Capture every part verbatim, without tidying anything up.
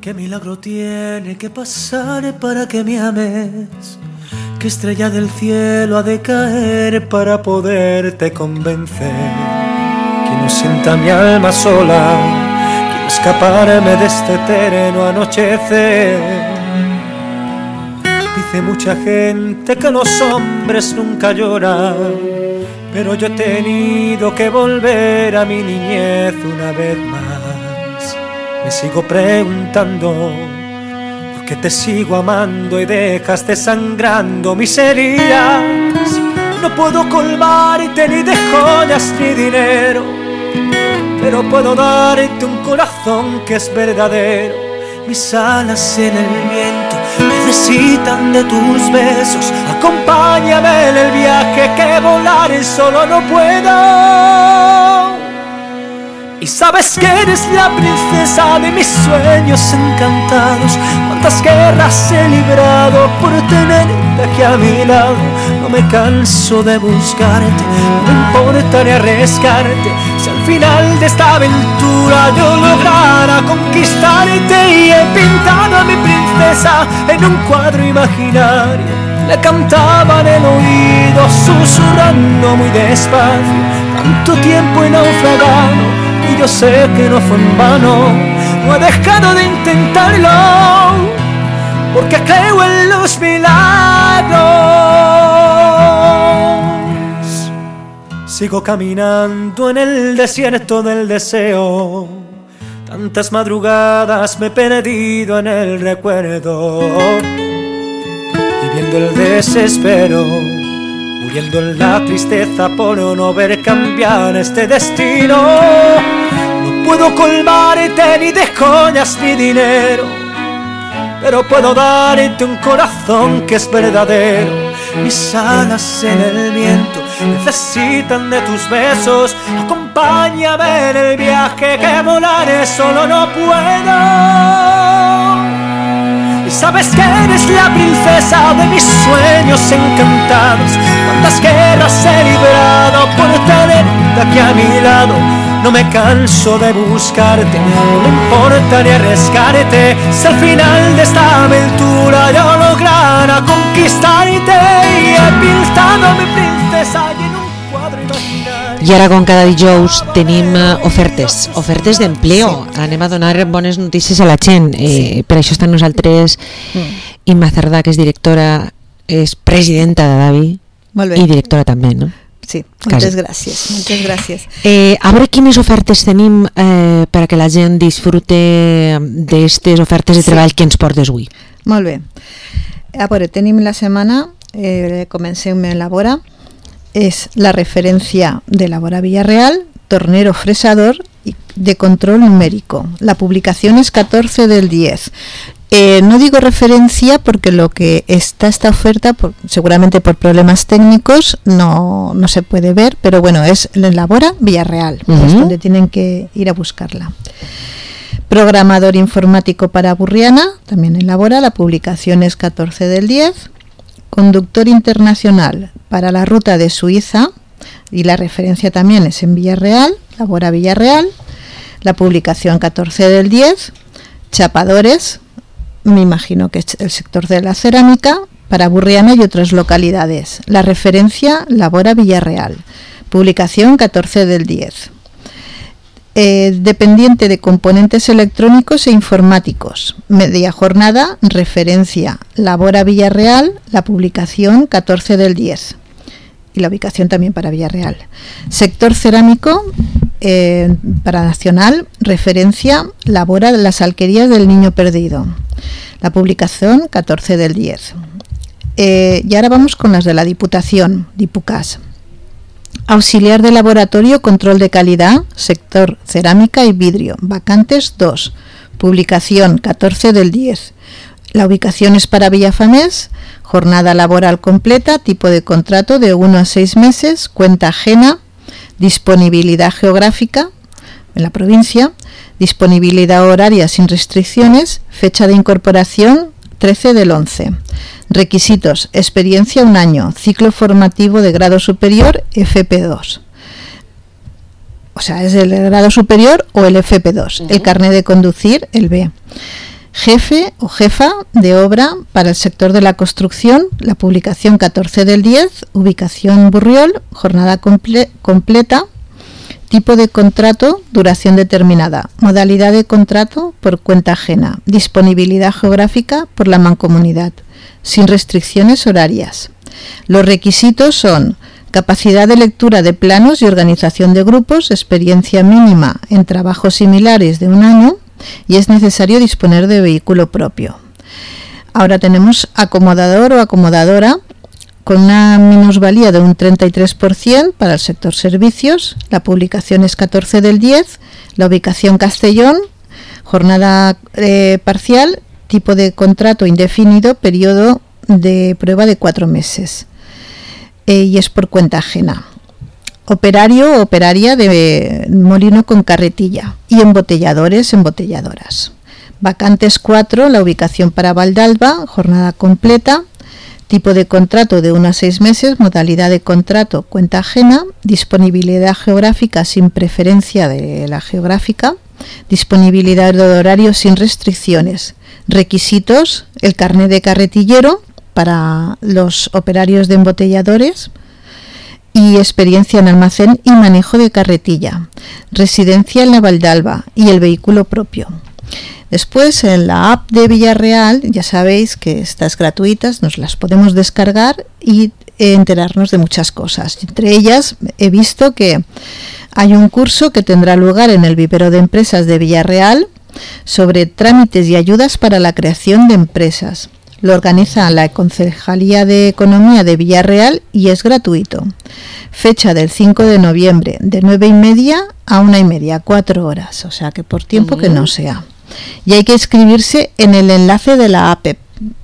¿Qué milagro tiene que pasar para que me ames? ¿Qué estrella del cielo ha de caer para poderte convencer? Que no sienta mi alma sola, quiero escaparme de este eterno anochecer. Dice mucha gente que los hombres nunca lloran, pero yo he tenido que volver a mi niñez una vez más. Me sigo preguntando por qué te sigo amando y dejas desangrando mis heridas. No puedo colmarte ni de joyas ni dinero, pero puedo darte un corazón que es verdadero. Mis alas en el viento necesitan de tus besos. Acompáñame en el viaje que volar solo no puedo. Y sabes que eres la princesa de mis sueños encantados. Cuántas guerras he librado por tenerte aquí a mi lado. No me canso de buscarte, no me importa ni arriesgarte. Si al final de esta aventura yo lograra conquistarte. Y he pintado a mi princesa en un cuadro imaginario. Le cantaba en el oído susurrando muy despacio. Tanto tiempo he naufragado y yo sé que no fue en vano. No he dejado de intentarlo porque creo en los milagros. Sigo caminando en el desierto del deseo. Tantas madrugadas me he perdido en el recuerdo, viviendo el desespero, muriendo en la tristeza por no ver cambiar este destino. No puedo colmarte ni de joyas ni dinero, pero puedo darte un corazón que es verdadero. Mis alas en el viento necesitan de tus besos. Acompáñame en el viaje que volaré solo no puedo. Y sabes que eres la princesa de mis sueños encantados. Cuántas guerras he librado por tenerte aquí a mi lado. No me canso de buscarte, no me importa ni arriesgarte. Si al final de esta aventura yo lograra conquistarte. Y he pintado a mi princesa y en un quadre imaginario. I ara, com cada dijous, tenim ofertes, ofertes d'empleo. Sí. Anem a donar bones notícies a la gent. Eh, sí. Per això està amb nosaltres mm. Imma Cerdà, que és directora, és presidenta de Davi. Molt bé. I directora també, no? Sí, moltes gràcies, moltes gràcies. Eh, a veure quines ofertes tenim eh, per a que la gent disfrute d'aquestes ofertes de treball sí. que ens portes avui. Molt bé. A veure, tenim la setmana, eh, comencem en la vora, és la referència de la vora Villarreal, tornero fresador de control numérico. La publicación es catorce del diez. Eh, no digo referencia porque lo que está esta oferta, por, seguramente por problemas técnicos, no, no se puede ver, pero bueno, es en la Vora Villarreal, uh-huh. es donde tienen que ir a buscarla. Programador informático para Burriana, también en la Vora, la publicación es catorce del diez. Conductor internacional para la ruta de Suiza, y la referencia también es en Villarreal, la Vora Villarreal, la publicación catorce del diez. Chapadores, me imagino que es el sector de la cerámica, para Burriana y otras localidades. La referencia, la Vora Villarreal. Publicación catorce del diez. Eh, dependiente de componentes electrónicos e informáticos. Media jornada, referencia, la Vora Villarreal, la publicación catorce del diez. Y la ubicación también para Villarreal. Sector cerámico, eh, para Nacional, referencia, la Vora de las alquerías del Niño Perdido. La publicación catorce del diez. Eh, y ahora vamos con las de la Diputación, Dipucas. Auxiliar de laboratorio, control de calidad, sector cerámica y vidrio, vacantes dos. Publicación catorce del diez. La ubicación es para Villafamés, jornada laboral completa, tipo de contrato de uno a seis meses, cuenta ajena, disponibilidad geográfica en la provincia, disponibilidad horaria sin restricciones, fecha de incorporación trece del once. Requisitos: experiencia un año, ciclo formativo de grado superior F P dos. O sea, es el grado superior o el F P dos. Uh-huh. El carnet de conducir, el B. Jefe o jefa de obra para el sector de la construcción, la publicación catorce del diez, ubicación Burriol, jornada comple- completa, tipo de contrato, duración determinada, modalidad de contrato por cuenta ajena, disponibilidad geográfica por la mancomunidad, sin restricciones horarias. Los requisitos son capacidad de lectura de planos y organización de grupos, experiencia mínima en trabajos similares de un año, y es necesario disponer de vehículo propio. Ahora tenemos acomodador o acomodadora con una minusvalía de un treinta y tres por ciento para el sector servicios. La publicación es catorce del diez, la ubicación Castellón, jornada eh, parcial, tipo de contrato indefinido, periodo de prueba de cuatro meses eh, y es por cuenta ajena. Operario o operaria de molino con carretilla y embotelladores, embotelladoras. Vacantes cuatro, la ubicación para Valdalba, jornada completa, tipo de contrato de uno a seis meses, modalidad de contrato cuenta ajena, disponibilidad geográfica sin preferencia de la geográfica, disponibilidad de horario sin restricciones, requisitos, el carnet de carretillero para los operarios de embotelladores, y experiencia en almacén y manejo de carretilla, residencia en la Valdalba y el vehículo propio. Después, en la app de Villarreal, ya sabéis que estas gratuitas nos las podemos descargar y enterarnos de muchas cosas. Entre ellas, he visto que hay un curso que tendrá lugar en el vivero de empresas de Villarreal sobre trámites y ayudas para la creación de empresas. Lo organiza la Concejalía de Economía de Villarreal y es gratuito. Fecha del cinco de noviembre, de nueve y media a una y media, cuatro horas, o sea que por tiempo uh-huh. que no sea. Y hay que inscribirse en el enlace de la app.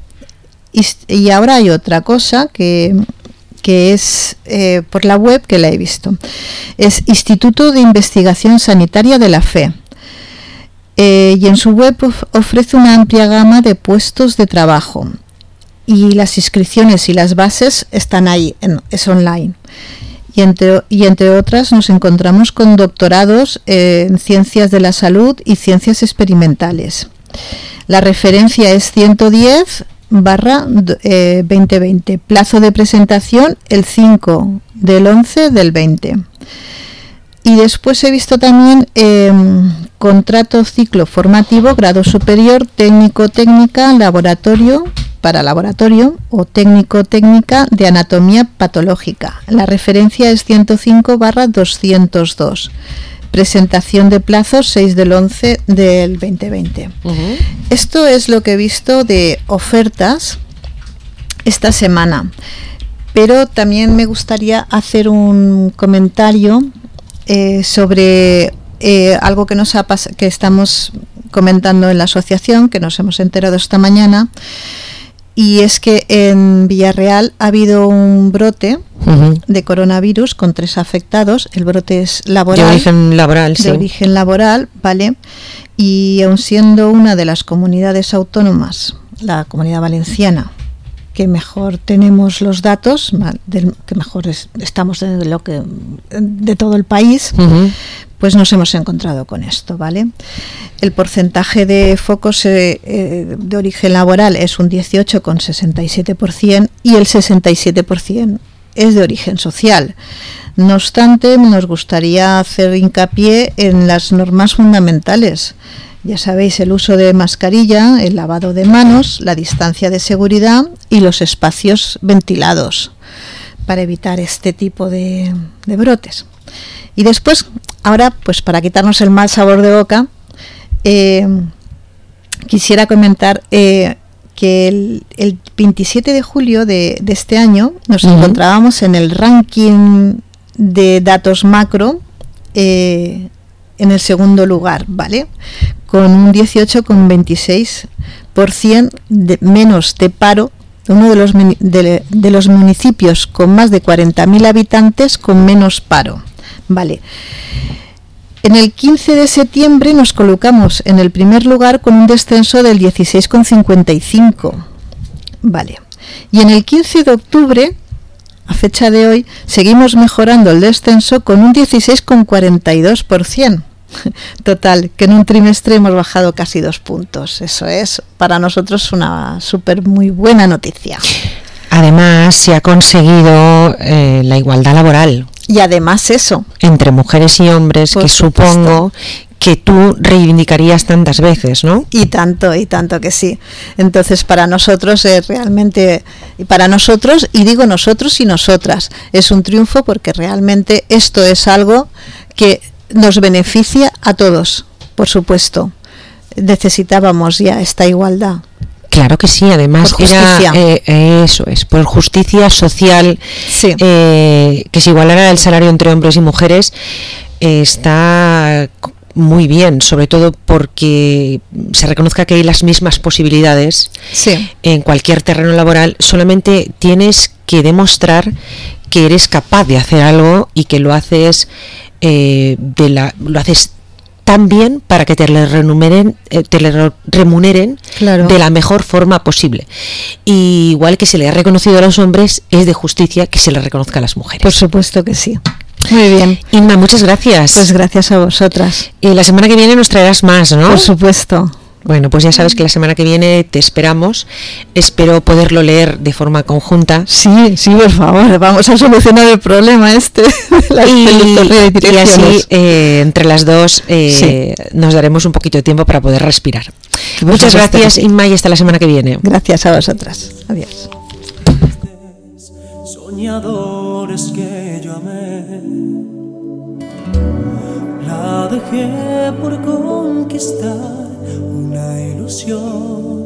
Y, y ahora hay otra cosa que, que es eh, por la web que la he visto. Es Instituto de Investigación Sanitaria de la Fe. Eh, y en su web of- ofrece una amplia gama de puestos de trabajo y las inscripciones y las bases están ahí, en, es online. Y entre, y entre otras nos encontramos con doctorados eh, en ciencias de la salud y ciencias experimentales. La referencia es ciento diez barra veinte veinte. Plazo de presentación el cinco del once del veinte. Y después he visto también eh, contrato ciclo formativo, grado superior, técnico-técnica, laboratorio, para laboratorio o técnico-técnica de anatomía patológica. La referencia es ciento cinco barra doscientos dos. Presentación de plazos seis del once del veinte veinte. Uh-huh. Esto es lo que he visto de ofertas esta semana. Pero también me gustaría hacer un comentario Eh, sobre eh, algo que nos ha pas- que estamos comentando en la asociación, que nos hemos enterado esta mañana, y es que en Villarreal ha habido un brote uh-huh. de coronavirus con tres afectados. El brote es laboral, de origen laboral, de sí. origen laboral, vale, y aun siendo una de las comunidades autónomas, la Comunidad Valenciana, que mejor tenemos los datos, del, que mejor es, estamos de lo que de todo el país, uh-huh. pues nos hemos encontrado con esto, ¿vale? El porcentaje de focos eh, eh, de origen laboral es un dieciocho coma sesenta y siete por ciento y el sesenta y siete por ciento es de origen social. No obstante, nos gustaría hacer hincapié en las normas fundamentales. Ya sabéis, el uso de mascarilla, el lavado de manos, la distancia de seguridad y los espacios ventilados para evitar este tipo de, de brotes. Y después, ahora, pues para quitarnos el mal sabor de boca, eh, quisiera comentar eh, que el, el veintisiete de julio de, de este año nos uh-huh. encontrábamos en el ranking de datos macro eh, en el segundo lugar, ¿vale? Con un dieciocho coma veintiséis por ciento de, menos de paro, uno de los, de, de los municipios con más de cuarenta mil habitantes con menos paro, ¿vale? En el quince de septiembre nos colocamos en el primer lugar con un descenso del dieciséis coma cincuenta y cinco, ¿vale? Y en el quince de octubre, a fecha de hoy, seguimos mejorando el descenso con un dieciséis coma cuarenta y dos por ciento. Total, que en un trimestre hemos bajado casi dos puntos. Eso es para nosotros una súper muy buena noticia. Además, se ha conseguido eh, la igualdad laboral. Y además eso. Entre mujeres y hombres, Por que supuesto. supongo que tú reivindicarías tantas veces, ¿no? Y tanto, y tanto que sí. Entonces, para nosotros es realmente, y para nosotros, y digo nosotros y nosotras, es un triunfo porque realmente esto es algo que nos beneficia a todos, por supuesto. Necesitábamos ya esta igualdad. Claro que sí, además Por justicia. era, eh, eso es, por justicia social, Sí. eh, que se igualara el salario entre hombres y mujeres, eh, está muy bien, sobre todo porque se reconozca que hay las mismas posibilidades Sí. en cualquier terreno laboral. Solamente tienes que demostrar que eres capaz de hacer algo y que lo haces eh, de la, lo haces tan bien para que te le remuneren, eh, te le remuneren Claro. de la mejor forma posible. Y igual que se le ha reconocido a los hombres, es de justicia que se le reconozca a las mujeres. Por supuesto que sí. Muy bien. Inma, muchas gracias. Pues gracias a vosotras. Y la semana que viene nos traerás más, ¿no? Por supuesto. Bueno, pues ya sabes que la semana que viene te esperamos. Espero poderlo leer de forma conjunta. Sí, sí, por favor. Vamos a solucionar el problema este. de la Y, peluquería de y así, direcciones. eh, entre las dos, eh, nos daremos un poquito de tiempo para poder respirar. Por Muchas supuesto gracias, que sí. Inma, y hasta la semana que viene. Gracias a vosotras. Adiós. Soñadores que yo amé, la dejé por conquistar una ilusión.